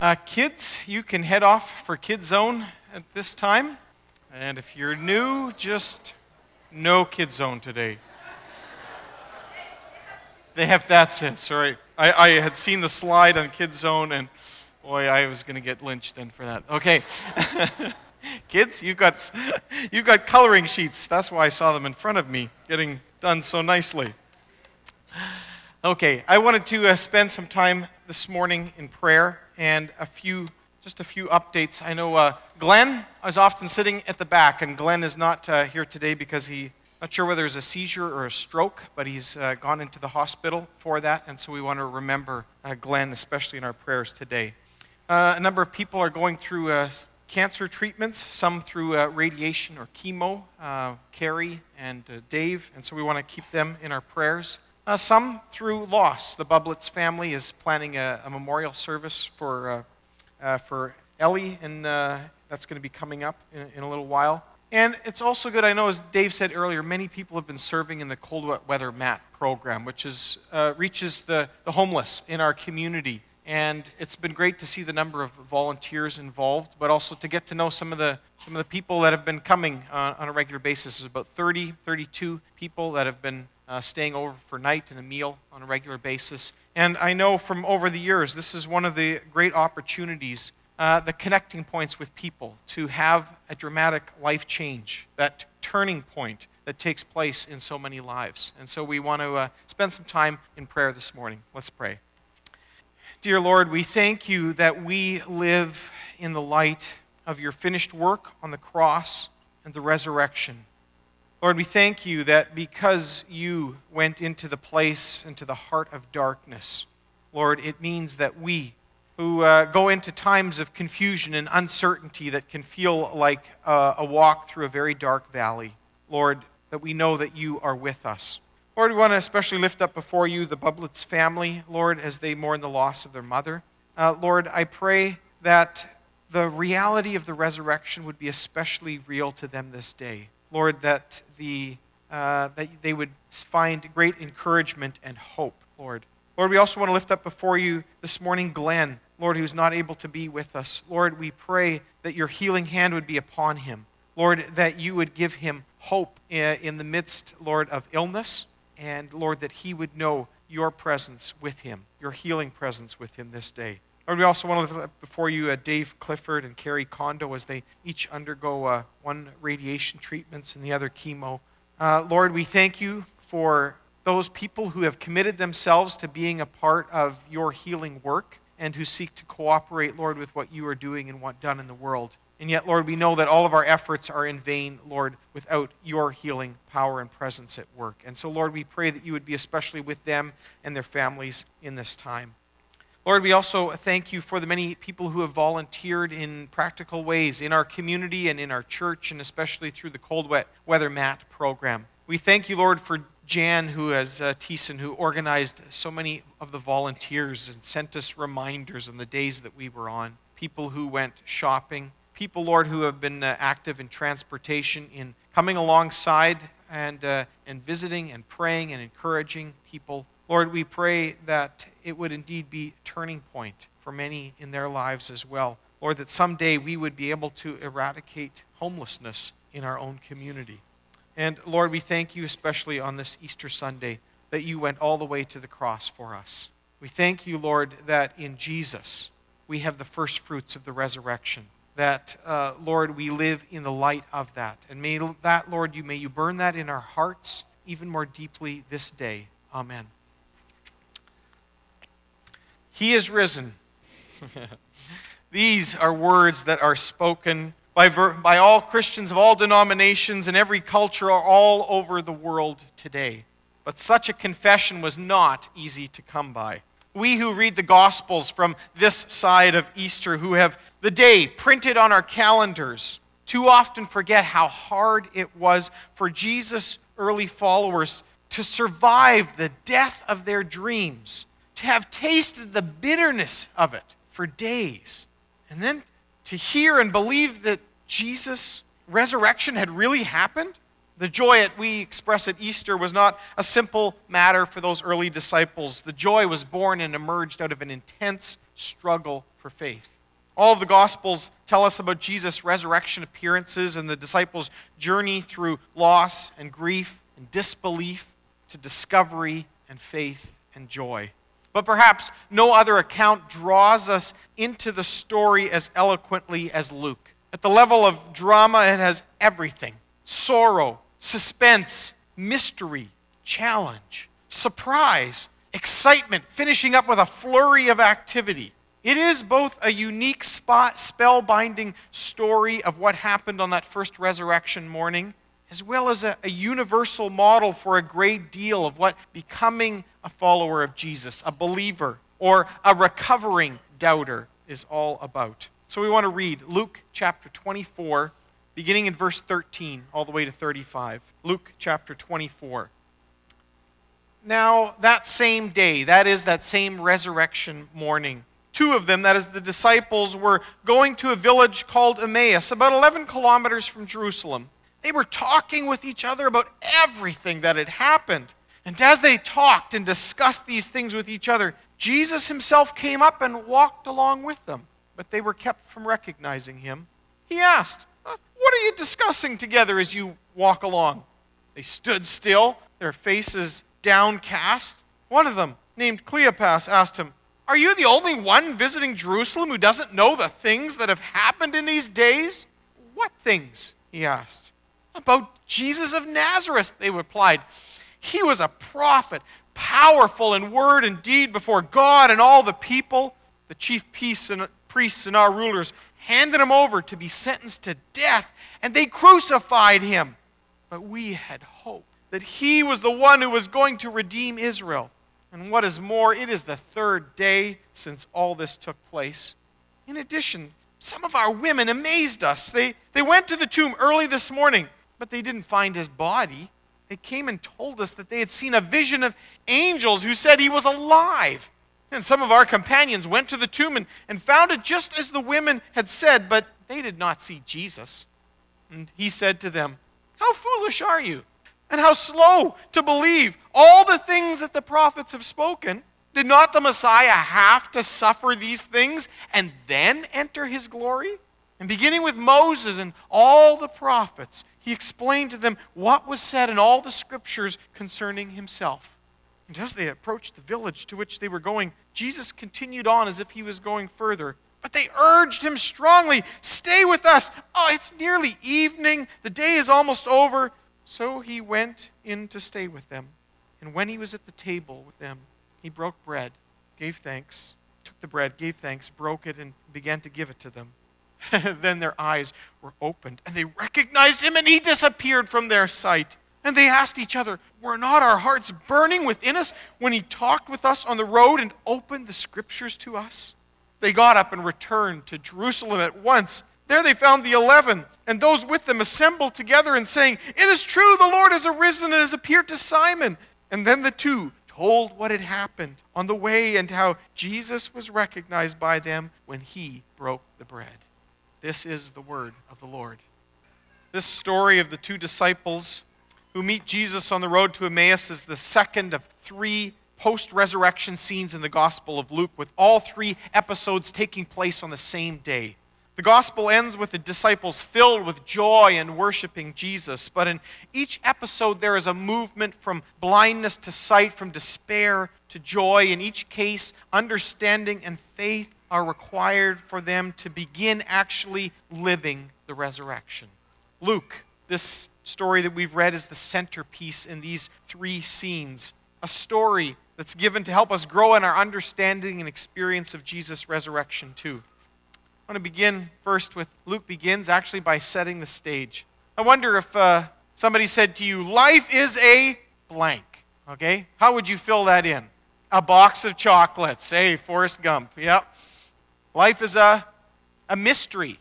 Kids, you can head off for Kid Zone at this time. And if you're new, just no Kid Zone today. That's it, sorry. I had seen the slide on Kid Zone, and boy, I was going to get lynched then for that. Okay. Kids, you've got coloring sheets. That's why I saw them in front of me, getting done so nicely. Okay, I wanted to spend some time this morning in prayer and just a few updates. I know Glenn is often sitting at the back, and Glenn is not here today because not sure whether it's a seizure or a stroke, but he's gone into the hospital for that, and so we want to remember Glenn, especially in our prayers today. A number of people are going through cancer treatments, some through radiation or chemo, Carrie and Dave, and so we want to keep them in our prayers. Some through loss. The Bublitz family is planning a memorial service for Ellie, and that's going to be coming up in a little while. And it's also good, I know, as Dave said earlier, many people have been serving in the Cold Wet Weather MAT program, which reaches the homeless in our community. And it's been great to see the number of volunteers involved, but also to get to know some of the people that have been coming on a regular basis. There's about 32 people that have been staying over for night and a meal on a regular basis. And I know from over the years, this is one of the great opportunities, the connecting points with people, to have a dramatic life change, that turning point that takes place in so many lives. And so we want to spend some time in prayer this morning. Let's pray. Dear Lord, we thank you that we live in the light of your finished work on the cross and the resurrection. Lord, we thank you that because you went into the place, into the heart of darkness, Lord, it means that we, who go into times of confusion and uncertainty that can feel like a walk through a very dark valley, Lord, that we know that you are with us. Lord, we want to especially lift up before you the Bublitz family, Lord, as they mourn the loss of their mother. Lord, I pray that the reality of the resurrection would be especially real to them this day. Lord, that they would find great encouragement and hope, Lord. Lord, we also want to lift up before you this morning Glenn, Lord, who's not able to be with us. Lord, we pray that your healing hand would be upon him. Lord, that you would give him hope in the midst, Lord, of illness. And Lord, that he would know your presence with him, your healing presence with him this day. Lord, we also want to lift up before you Dave Clifford and Carrie Kondo as they each undergo one radiation treatments and the other chemo. Lord, we thank you for those people who have committed themselves to being a part of your healing work and who seek to cooperate, Lord, with what you are doing and what done in the world. And yet, Lord, we know that all of our efforts are in vain, Lord, without your healing power and presence at work. And so, Lord, we pray that you would be especially with them and their families in this time. Lord, we also thank you for the many people who have volunteered in practical ways in our community and in our church, and especially through the Cold Wet Weather MAT program. We thank you, Lord, for Jan, Thiessen, who organized so many of the volunteers and sent us reminders on the days that we were on. People who went shopping. People, Lord, who have been active in transportation, in coming alongside and visiting and praying and encouraging people. Lord, we pray that it would indeed be a turning point for many in their lives as well. Lord, that someday we would be able to eradicate homelessness in our own community. And Lord, we thank you especially on this Easter Sunday that you went all the way to the cross for us. We thank you, Lord, that in Jesus we have the first fruits of the resurrection. That, Lord, we live in the light of that. And may that, Lord, may you burn that in our hearts even more deeply this day. Amen. He is risen. These are words that are spoken by all Christians of all denominations and every culture all over the world today. But such a confession was not easy to come by. We who read the Gospels from this side of Easter, who have the day printed on our calendars, too often forget how hard it was for Jesus' early followers to survive the death of their dreams, to have tasted the bitterness of it for days, and then to hear and believe that Jesus' resurrection had really happened. The joy that we express at Easter was not a simple matter for those early disciples. The joy was born and emerged out of an intense struggle for faith. All of the Gospels tell us about Jesus' resurrection appearances and the disciples' journey through loss and grief and disbelief to discovery and faith and joy. But perhaps no other account draws us into the story as eloquently as Luke. At the level of drama, it has everything: sorrow, suspense, mystery, challenge, surprise, excitement, finishing up with a flurry of activity. It is both a unique spellbinding story of what happened on that first resurrection morning, as well as a universal model for a great deal of what becoming a follower of Jesus, a believer, or a recovering doubter is all about. So we want to read Luke chapter 24, beginning in verse 13, all the way to 35. Luke chapter 24. Now, that same day, that is, that same resurrection morning, two of them, that is, the disciples, were going to a village called Emmaus, about 11 kilometers from Jerusalem. They were talking with each other about everything that had happened. And as they talked and discussed these things with each other, Jesus himself came up and walked along with them. But they were kept from recognizing him. He asked, "What are you discussing together as you walk along?" They stood still, their faces downcast. One of them, named Cleopas, asked him, "Are you the only one visiting Jerusalem who doesn't know the things that have happened in these days?" "What things?" he asked. "About Jesus of Nazareth," they replied. "He was a prophet, powerful in word and deed before God and all the people. The chief priests and our rulers handed him over to be sentenced to death, and they crucified him. But we had hoped that he was the one who was going to redeem Israel. And what is more, it is the third day since all this took place. In addition, some of our women amazed us. They went to the tomb early this morning, but they didn't find his body. They came and told us that they had seen a vision of angels who said he was alive. And some of our companions went to the tomb and found it just as the women had said, but they did not see Jesus." And he said to them, "How foolish are you? And how slow to believe all the things that the prophets have spoken? Did not the Messiah have to suffer these things and then enter his glory?" And beginning with Moses and all the prophets, he explained to them what was said in all the scriptures concerning himself. And as they approached the village to which they were going, Jesus continued on as if he was going further. But they urged him strongly, "Stay with us. Oh, it's nearly evening. The day is almost over." So he went in to stay with them. And when he was at the table with them, he broke bread, gave thanks, took the bread, gave thanks, broke it, and began to give it to them. Then their eyes were opened, and they recognized him, and he disappeared from their sight. And they asked each other, "Were not our hearts burning within us when he talked with us on the road and opened the scriptures to us?" They got up and returned to Jerusalem at once. There they found the 11, and those with them assembled together and saying, "It is true, the Lord has arisen and has appeared to Simon." And then the two told what had happened on the way and how Jesus was recognized by them when he broke the bread. This is the word of the Lord. This story of the two disciples who meet Jesus on the road to Emmaus is the second of three post-resurrection scenes in the Gospel of Luke, with all three episodes taking place on the same day. The Gospel ends with the disciples filled with joy and worshiping Jesus, but in each episode there is a movement from blindness to sight, from despair to joy. In each case, understanding and faith are required for them to begin actually living the resurrection. Luke, this story that we've read, is the centerpiece in these three scenes. A story that's given to help us grow in our understanding and experience of Jesus' resurrection too. I want to begin first with, Luke begins actually by setting the stage. I wonder if somebody said to you, "Life is a blank." Okay? How would you fill that in? A box of chocolates. Hey, Forrest Gump. Yep. Life is a mystery.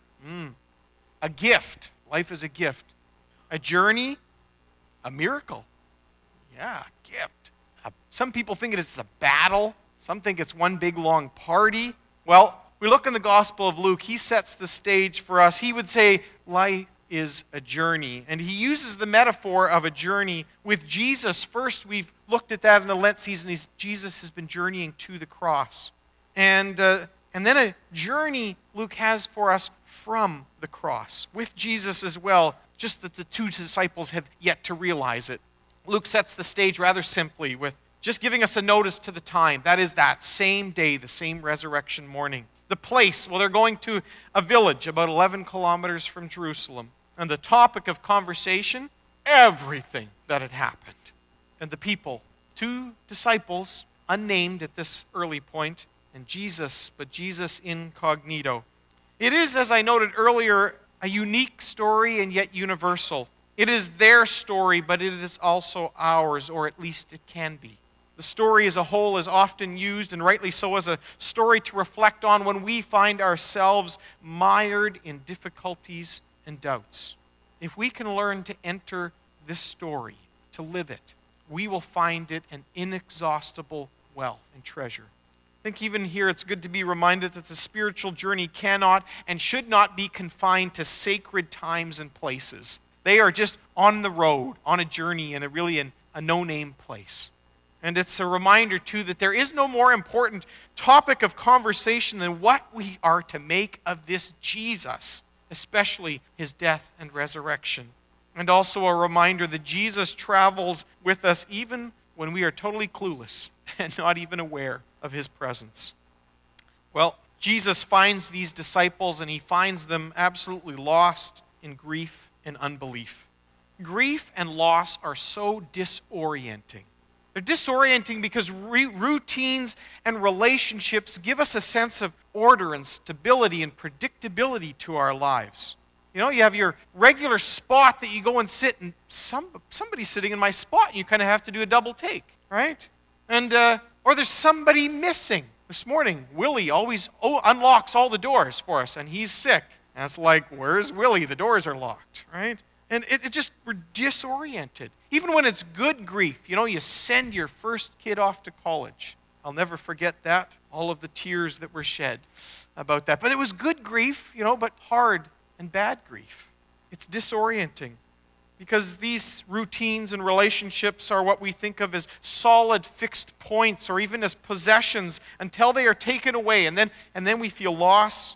A gift. Life is a gift. A journey. A miracle. Yeah, a gift. Some people think it's a battle. Some think it's one big long party. Well, we look in the Gospel of Luke. He sets the stage for us. He would say life is a journey. And he uses the metaphor of a journey with Jesus. First, we've looked at that in the Lent season. Jesus has been journeying to the cross. And And then a journey Luke has for us from the cross, with Jesus as well, just that the two disciples have yet to realize it. Luke sets the stage rather simply with just giving us a notice to the time. That is that same day, the same resurrection morning. The place, well, they're going to a village about 11 kilometers from Jerusalem. And the topic of conversation, everything that had happened. And the people, 2 disciples, unnamed at this early point, and Jesus, but Jesus incognito. It is, as I noted earlier, a unique story and yet universal. It is their story, but it is also ours, or at least it can be. The story as a whole is often used, and rightly so, as a story to reflect on when we find ourselves mired in difficulties and doubts. If we can learn to enter this story, to live it, we will find it an inexhaustible wealth and treasure. I think even here it's good to be reminded that the spiritual journey cannot and should not be confined to sacred times and places. They are just on the road, on a journey in a no-name place. And it's a reminder, too, that there is no more important topic of conversation than what we are to make of this Jesus, especially his death and resurrection. And also a reminder that Jesus travels with us even when we are totally clueless and not even aware of his presence. Well, Jesus finds these disciples, and he finds them absolutely lost in grief and unbelief. Grief and loss are so disorienting. They're disorienting because routines and relationships give us a sense of order and stability and predictability to our lives. You know, you have your regular spot that you go and sit, and somebody's sitting in my spot, and you kind of have to do a double take, right? And or there's somebody missing. This morning, Willie always unlocks all the doors for us, and he's sick. And it's like, where's Willie? The doors are locked, right? And we're disoriented. Even when it's good grief, you know, you send your first kid off to college. I'll never forget that, all of the tears that were shed about that. But it was good grief, you know, but hard and bad grief. It's disorienting because these routines and relationships are what we think of as solid fixed points or even as possessions until they are taken away. And then we feel lost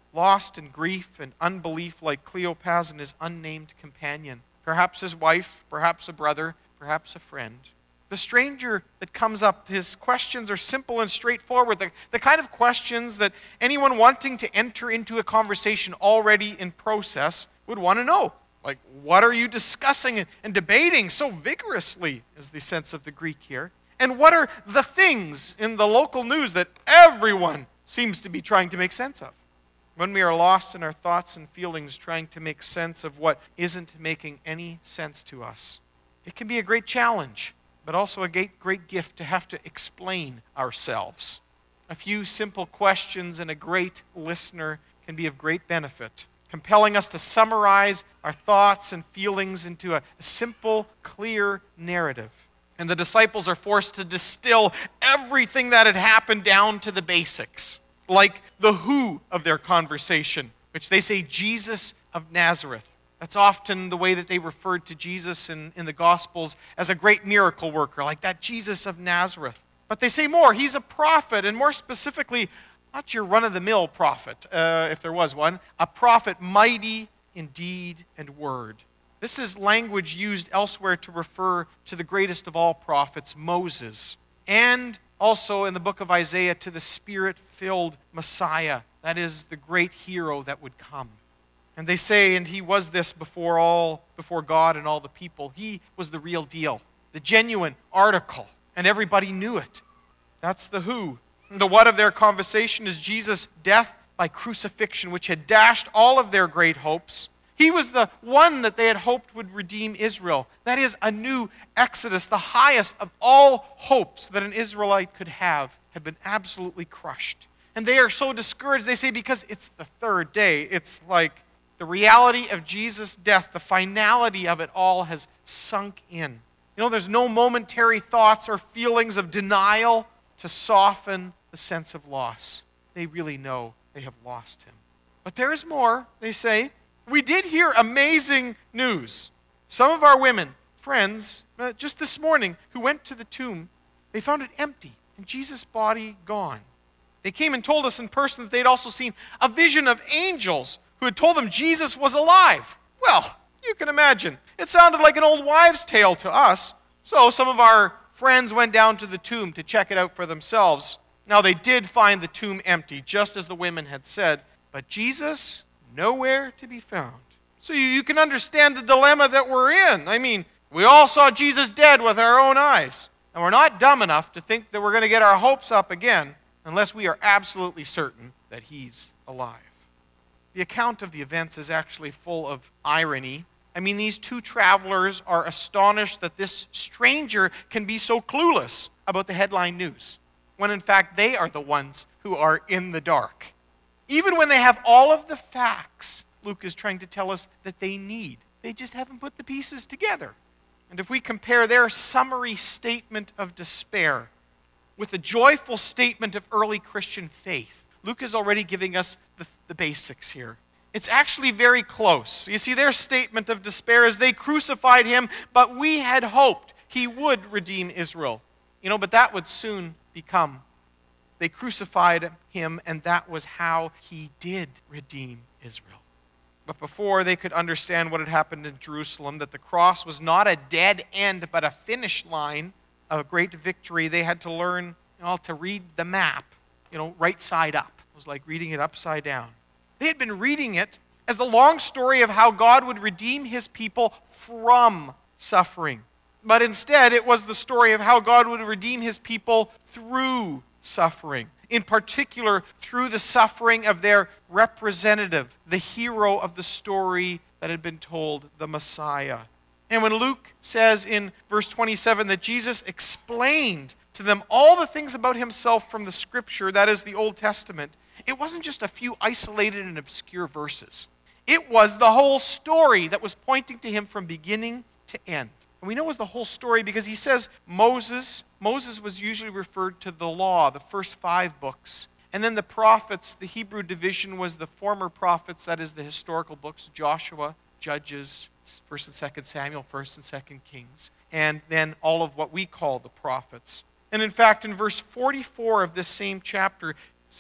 in grief and unbelief like Cleopas and his unnamed companion. Perhaps his wife, perhaps a brother, perhaps a friend. The stranger that comes up, his questions are simple and straightforward. The kind of questions that anyone wanting to enter into a conversation already in process would want to know. Like, what are you discussing and debating so vigorously, is the sense of the Greek here? And what are the things in the local news that everyone seems to be trying to make sense of? When we are lost in our thoughts and feelings trying to make sense of what isn't making any sense to us, it can be a great challenge, but also a great gift to have to explain ourselves. A few simple questions and a great listener can be of great benefit, compelling us to summarize our thoughts and feelings into a simple, clear narrative. And the disciples are forced to distill everything that had happened down to the basics, like the who of their conversation, which they say Jesus of Nazareth. That's often the way that they referred to Jesus in the Gospels as a great miracle worker, like that Jesus of Nazareth. But they say more. He's a prophet, and more specifically, not your run-of-the-mill prophet, if there was one, a prophet mighty in deed and word. This is language used elsewhere to refer to the greatest of all prophets, Moses, and also in the book of Isaiah to the Spirit-filled Messiah, that is the great hero that would come. And they say, and he was this before God and all the people. He was the real deal, the genuine article, and everybody knew it. That's the who. And the what of their conversation is Jesus' death by crucifixion, which had dashed all of their great hopes. He was the one that they had hoped would redeem Israel. That is a new Exodus, the highest of all hopes that an Israelite could have, had been absolutely crushed. And they are so discouraged, they say, because it's the third day. It's like the reality of Jesus' death, the finality of it all has sunk in. You know, there's no momentary thoughts or feelings of denial to soften the sense of loss. They really know they have lost him. But there is more, they say. We did hear amazing news. Some of our women, friends, just this morning, who went to the tomb, they found it empty and Jesus' body gone. They came and told us in person that they'd also seen a vision of angels who had told them Jesus was alive. Well, you can imagine. It sounded like an old wives' tale to us. So some of our friends went down to the tomb to check it out for themselves. Now, they did find the tomb empty, just as the women had said, but Jesus, nowhere to be found. So you can understand the dilemma that we're in. I mean, we all saw Jesus dead with our own eyes, and we're not dumb enough to think that we're going to get our hopes up again unless we are absolutely certain that he's alive. The account of the events is actually full of irony. I mean, these two travelers are astonished that this stranger can be so clueless about the headline news, when in fact they are the ones who are in the dark. Even when they have all of the facts Luke is trying to tell us that they need, they just haven't put the pieces together. And if we compare their summary statement of despair with the joyful statement of early Christian faith, Luke is already giving us the basics here. It's actually very close. You see, their statement of despair is they crucified him, but we had hoped he would redeem Israel. But that would soon become. They crucified him, and that was how he did redeem Israel. But before they could understand what had happened in Jerusalem, that the cross was not a dead end, but a finish line of a great victory, they had to learn to read the map, right side up. It was like reading it upside down. They had been reading it as the long story of how God would redeem his people from suffering. But instead, it was the story of how God would redeem his people through suffering. In particular, through the suffering of their representative, the hero of the story that had been told, the Messiah. And when Luke says in verse 27 that Jesus explained to them all the things about himself from the Scripture, that is the Old Testament, it wasn't just a few isolated and obscure verses. It was the whole story that was pointing to him from beginning to end. And we know it was the whole story because he says Moses was usually referred to the law, the first 5 books. And then the prophets, the Hebrew division was the former prophets, that is the historical books, Joshua, Judges, 1st and 2nd Samuel, 1st and 2nd Kings. And then all of what we call the prophets. And in fact, in verse 44 of this same chapter,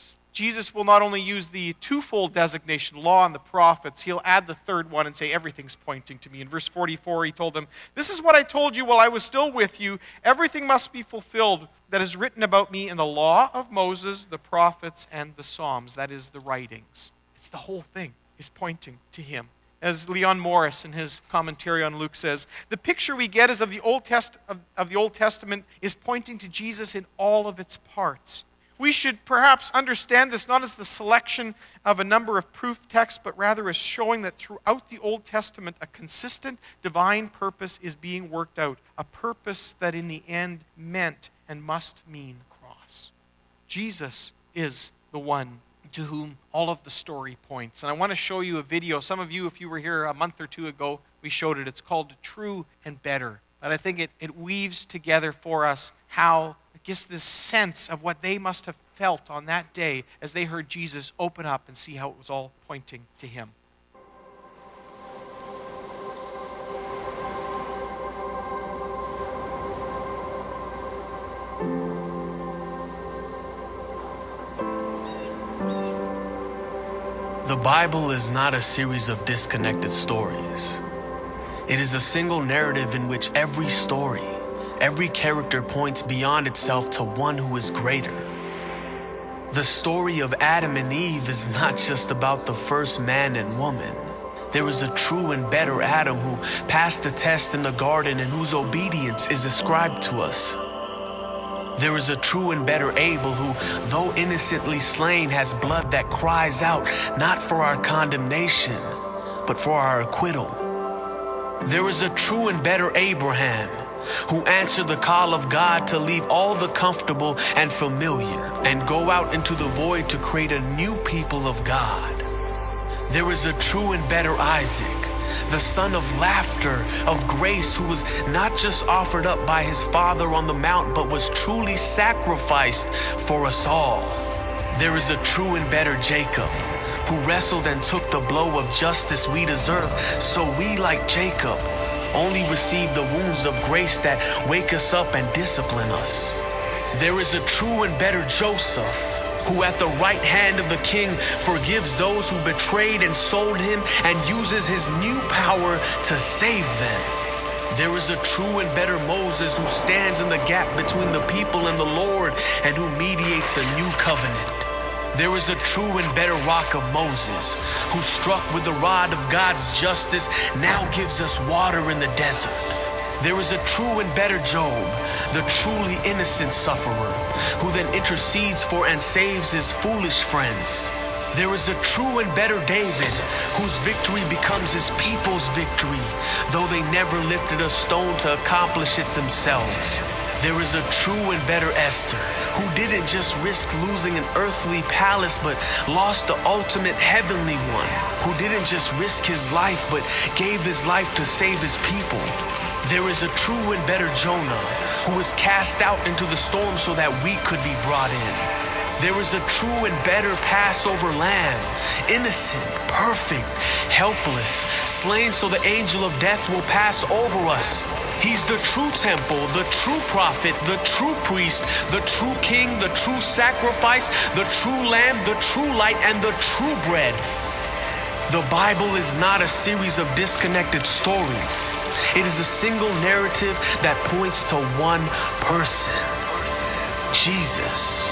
Jesus will not only use the twofold designation, law and the prophets, he'll add the third one and say, everything's pointing to me. In verse 44, he told them, "This is what I told you while I was still with you. Everything must be fulfilled that is written about me in the law of Moses, the prophets, and the Psalms." That is the writings. It's the whole thing is pointing to him. As Leon Morris in his commentary on Luke says, the picture we get is of the Old Testament is pointing to Jesus in all of its parts. We should perhaps understand this not as the selection of a number of proof texts, but rather as showing that throughout the Old Testament, a consistent divine purpose is being worked out, a purpose that in the end meant and must mean cross. Jesus is the one to whom all of the story points. And I want to show you a video. Some of you, if you were here a month or two ago, we showed it. It's called True and Better. But I think it weaves together for us how it gives this sense of what they must have felt on that day as they heard Jesus open up and see how it was all pointing to him. The Bible is not a series of disconnected stories. It is a single narrative in which every story, every character points beyond itself to one who is greater. The story of Adam and Eve is not just about the first man and woman. There is a true and better Adam who passed the test in the garden and whose obedience is ascribed to us. There is a true and better Abel who, though innocently slain, has blood that cries out not for our condemnation, but for our acquittal. There is a true and better Abraham who answered the call of God to leave all the comfortable and familiar and go out into the void to create a new people of God. There is a true and better Isaac, the son of laughter, of grace, who was not just offered up by his father on the mount, but was truly sacrificed for us all. There is a true and better Jacob, who wrestled and took the blow of justice we deserve, so we, like Jacob, only receive the wounds of grace that wake us up and discipline us. There is a true and better Joseph, who at the right hand of the king forgives those who betrayed and sold him and uses his new power to save them. There is a true and better Moses who stands in the gap between the people and the Lord and who mediates a new covenant. There is a true and better rock of Moses who, struck with the rod of God's justice, now gives us water in the desert. There is a true and better Job, the truly innocent sufferer, who then intercedes for and saves his foolish friends. There is a true and better David, whose victory becomes his people's victory, though they never lifted a stone to accomplish it themselves. There is a true and better Esther, who didn't just risk losing an earthly palace, but lost the ultimate heavenly one, who didn't just risk his life, but gave his life to save his people. There is a true and better Jonah, who was cast out into the storm so that we could be brought in. There is a true and better Passover lamb, innocent, perfect, helpless, slain so the angel of death will pass over us. He's the true temple, the true prophet, the true priest, the true king, the true sacrifice, the true lamb, the true light, and the true bread. The Bible is not a series of disconnected stories. It is a single narrative that points to one person, Jesus.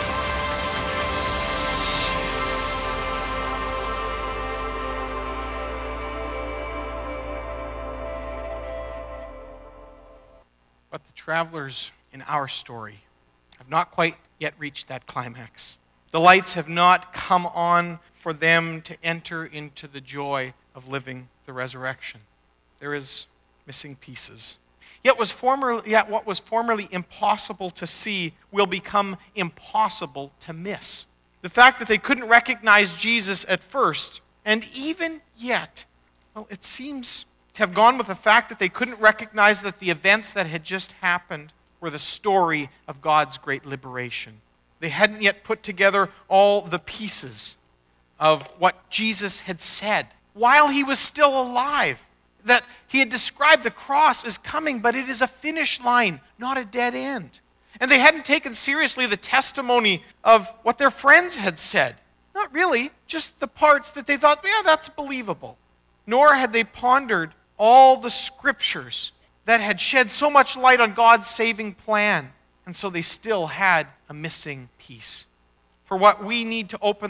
But the travelers in our story have not quite yet reached that climax. The lights have not come on for them to enter into the joy of living the resurrection. There is missing pieces. Yet what was formerly impossible to see will become impossible to miss. The fact that they couldn't recognize Jesus at first, and even yet, well, it seems to have gone with the fact that they couldn't recognize that the events that had just happened were the story of God's great liberation. They hadn't yet put together all the pieces of what Jesus had said while he was still alive. That he had described the cross as coming, but it is a finish line, not a dead end. And they hadn't taken seriously the testimony of what their friends had said. Not really, just the parts that they thought, yeah, that's believable. Nor had they pondered all the scriptures that had shed so much light on God's saving plan. And so they still had a missing piece. For that, we need to open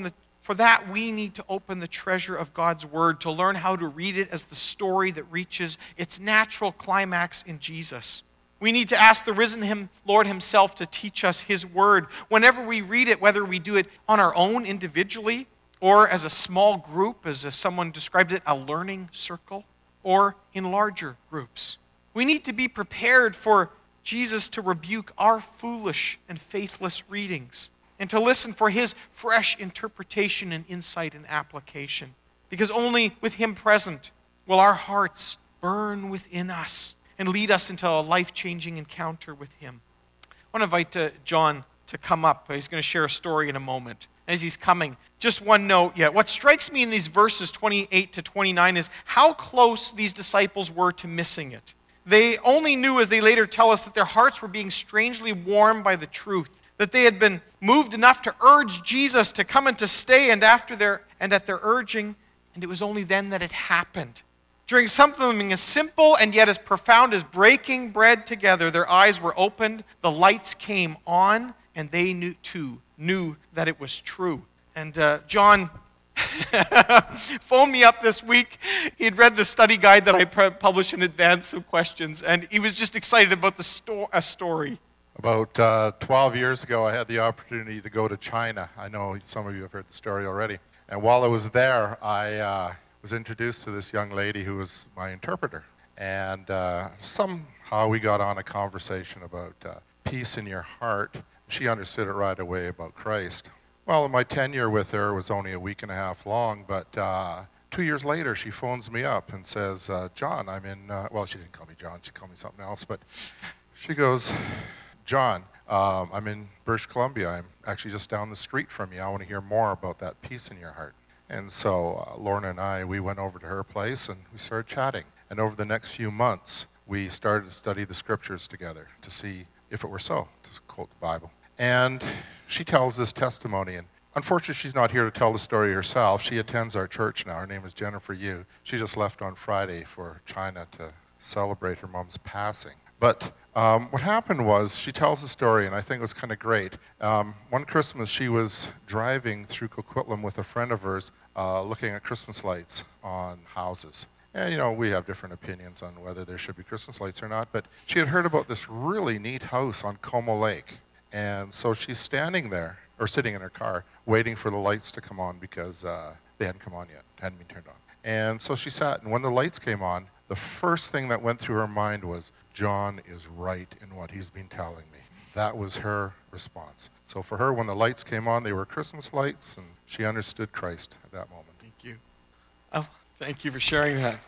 the treasure of God's word, to learn how to read it as the story that reaches its natural climax in Jesus. We need to ask the risen Lord himself to teach us his word. Whenever we read it, whether we do it on our own individually, or as a small group, as someone described it, a learning circle, or in larger groups. We need to be prepared for Jesus to rebuke our foolish and faithless readings, and to listen for his fresh interpretation and insight and application. Because only with him present will our hearts burn within us and lead us into a life-changing encounter with him. I want to invite John to come up. He's going to share a story in a moment. As he's coming, just one note yet. What strikes me in these verses 28 to 29 is how close these disciples were to missing it. They only knew, as they later tell us, that their hearts were being strangely warmed by the truth, that they had been moved enough to urge Jesus to come and to stay, and at their urging, and it was only then that it happened. During something as simple and yet as profound as breaking bread together, their eyes were opened, the lights came on, and they knew that it was true. And John phoned me up this week. He'd read the study guide that I published in advance of questions, and he was just excited about a story. About 12 years ago, I had the opportunity to go to China. I know some of you have heard the story already. And while I was there, I was introduced to this young lady who was my interpreter. And somehow we got on a conversation about peace in your heart. She understood it right away about Christ. Well, my tenure with her was only a week and a half long, but 2 years later, she phones me up and says, John, I'm in, well, she didn't call me John, she called me something else, but she goes, John, I'm in British Columbia. I'm actually just down the street from you. I want to hear more about that peace in your heart. And so Lorna and I, we went over to her place and we started chatting. And over the next few months, we started to study the scriptures together to see if it were so, to quote the Bible. And she tells this testimony, and Unfortunately, she's not here to tell the story herself. She attends our church now. Her name is Jennifer Yu. She just left on Friday for China to celebrate her mom's passing. But what happened was, she tells the story, and I think it was kind of great. One Christmas, she was driving through Coquitlam with a friend of hers, looking at Christmas lights on houses. And, you know, we have different opinions on whether there should be Christmas lights or not, but she had heard about this really neat house on Como Lake. And so she's standing there, or sitting in her car, waiting for the lights to come on because they hadn't come on yet, hadn't been turned on. And so she sat, and when the lights came on, the first thing that went through her mind was, John is right in what he's been telling me. That was her response. So for her, when the lights came on, they were Christmas lights, and she understood Christ at that moment. Thank you. Oh, thank you for sharing that.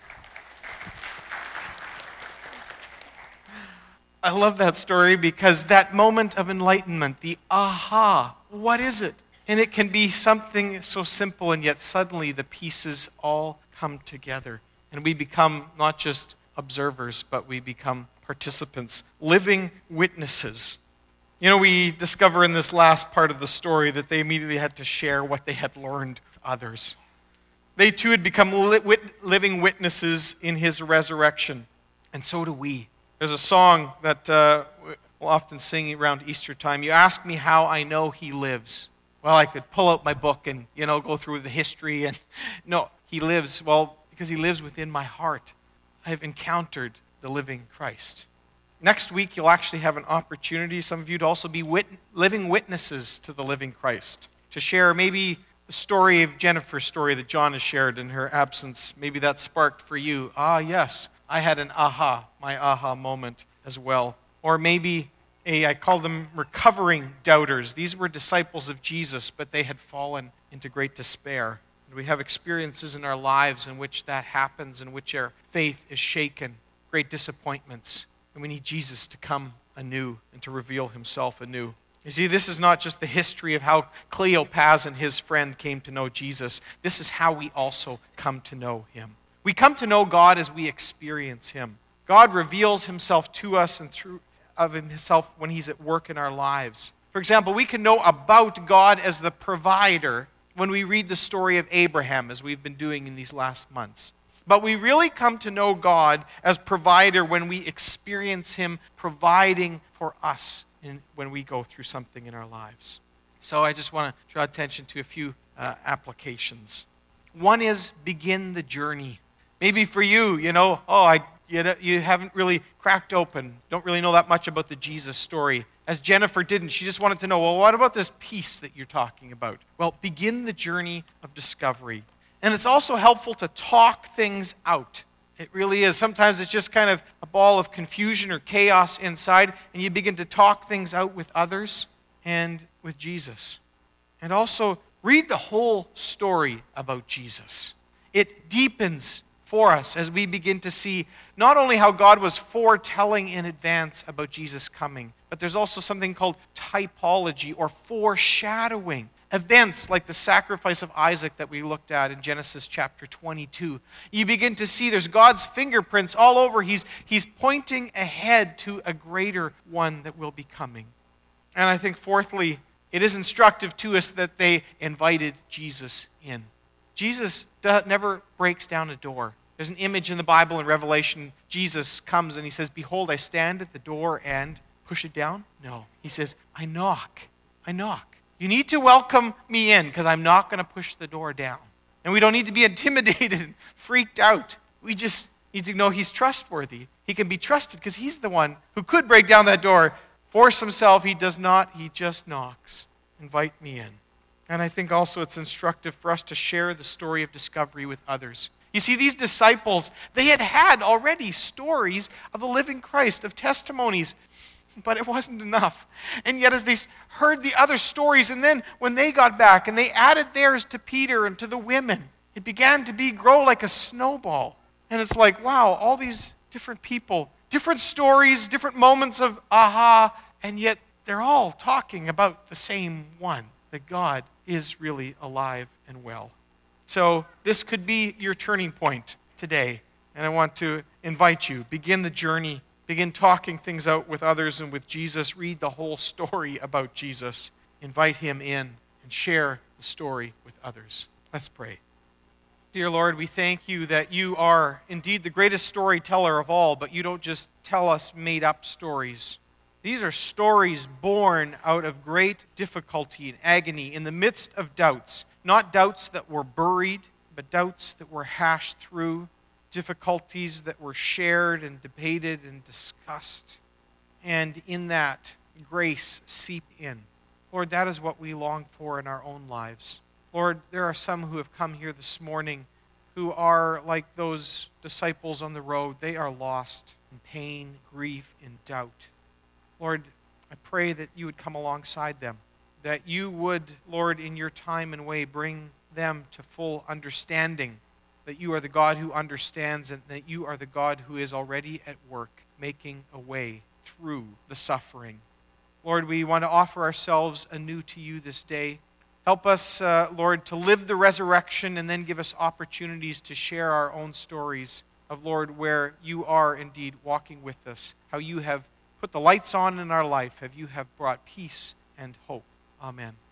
I love that story because that moment of enlightenment, the aha, what is it? And it can be something so simple, and yet suddenly the pieces all come together. And we become not just observers, but we become participants, living witnesses. You know, we discover in this last part of the story that they immediately had to share what they had learned with others. They too had become living witnesses in his resurrection, and so do we. There's a song that we'll often sing around Easter time. You ask me how I know he lives. Well, I could pull out my book and, go through the history. And no, he lives, well, because he lives within my heart. I have encountered the living Christ. Next week, you'll actually have an opportunity, some of you, to also be living witnesses to the living Christ. To share maybe the story of Jennifer's story that John has shared in her absence. Maybe that sparked for you, yes, I had an my aha moment as well. Or maybe I call them recovering doubters. These were disciples of Jesus, but they had fallen into great despair. And we have experiences in our lives in which that happens, in which our faith is shaken, great disappointments. And we need Jesus to come anew and to reveal himself anew. You see, this is not just the history of how Cleopas and his friend came to know Jesus. This is how we also come to know him. We come to know God as we experience him. God reveals himself to us and through of himself when he's at work in our lives. For example, we can know about God as the provider when we read the story of Abraham, as we've been doing in these last months. But we really come to know God as provider when we experience him providing for us when we go through something in our lives. So I just want to draw attention to a few applications. One is begin the journey. Maybe for you, you haven't really cracked open, don't really know that much about the Jesus story. As Jennifer didn't, she just wanted to know, well, what about this peace that you're talking about? Well, begin the journey of discovery. And it's also helpful to talk things out. It really is. Sometimes it's just kind of a ball of confusion or chaos inside, and you begin to talk things out with others and with Jesus. And also, read the whole story about Jesus. It deepens for us as we begin to see not only how God was foretelling in advance about Jesus coming, but there's also something called typology or foreshadowing. Events like the sacrifice of Isaac that we looked at in Genesis chapter 22. You begin to see there's God's fingerprints all over. He's pointing ahead to a greater one that will be coming. And I think fourthly, it is instructive to us that they invited Jesus in. Jesus never breaks down a door. There's an image in the Bible in Revelation. Jesus comes and he says, "Behold, I stand at the door and push it down." No. He says, I knock. I knock. You need to welcome me in because I'm not going to push the door down. And we don't need to be intimidated and freaked out. We just need to know he's trustworthy. He can be trusted because he's the one who could break down that door, force himself. He does not. He just knocks. Invite me in. And I think also it's instructive for us to share the story of discovery with others. You see, these disciples, they had already stories of the living Christ, of testimonies, but it wasn't enough. And yet as they heard the other stories, and then when they got back and they added theirs to Peter and to the women, it began to grow like a snowball. And it's like, wow, all these different people, different stories, different moments of aha, and yet they're all talking about the same one, that God is really alive and well. So this could be your turning point today. And I want to invite you, begin the journey, begin talking things out with others and with Jesus. Read the whole story about Jesus. Invite him in and share the story with others. Let's pray. Dear Lord, we thank you that you are indeed the greatest storyteller of all, but you don't just tell us made-up stories. These are stories born out of great difficulty and agony in the midst of doubts. Not doubts that were buried, but doubts that were hashed through, difficulties that were shared and debated and discussed. And in that, grace seep in. Lord, that is what we long for in our own lives. Lord, there are some who have come here this morning who are like those disciples on the road. They are lost in pain, grief, and doubt. Lord, I pray that you would come alongside them, that you would, Lord, in your time and way, bring them to full understanding that you are the God who understands and that you are the God who is already at work making a way through the suffering. Lord, we want to offer ourselves anew to you this day. Help us, Lord, to live the resurrection and then give us opportunities to share our own stories of, Lord, where you are indeed walking with us, how you have put the lights on in our life, how you have brought peace and hope. Amen.